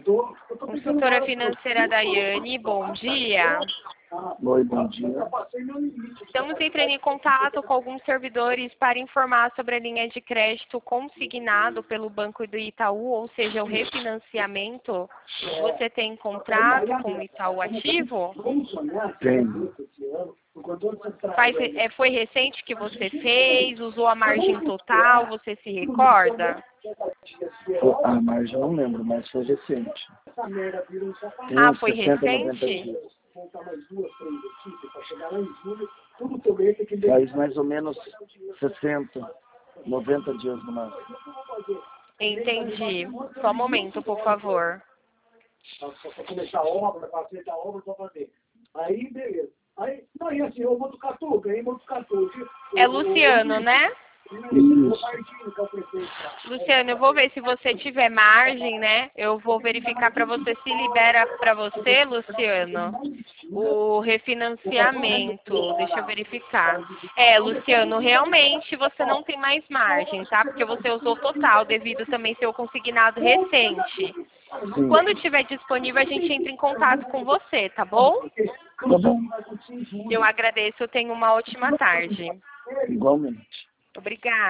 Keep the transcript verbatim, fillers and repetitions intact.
Consultora financeira Daiane, bom dia. Oi, bom dia. Estamos entrando em contato com alguns servidores para informar sobre a linha de crédito consignado pelo Banco do Itaú, ou seja, o refinanciamento. Você tem contrato com o Itaú ativo? Tenho. Faz, é, foi recente que você fez? Usou a margem total? Você se recorda? A margem eu não lembro, mas foi recente. Tem Ah, uns foi sessenta, noventa recente? dias. Faz mais ou menos sessenta, noventa dias no máximo. Entendi. Só um momento, por favor. Para começar a obra, para aceitar a obra, para fazer. Aí, beleza. Aí, não, e assim, eu vou do Catu, ganhei do Catu. É Luciano, né? Isso. Luciano, eu vou ver se você tiver margem, né? Eu vou verificar para você se libera para você, Luciano, o refinanciamento. Deixa eu verificar. É, Luciano, realmente você não tem mais margem, tá? Porque você usou total, devido também ser o consignado recente. Sim. Quando tiver disponível, a gente entra em contato com você, tá bom? Tá bom. Eu agradeço, tenha uma ótima tarde. Igualmente. Obrigada.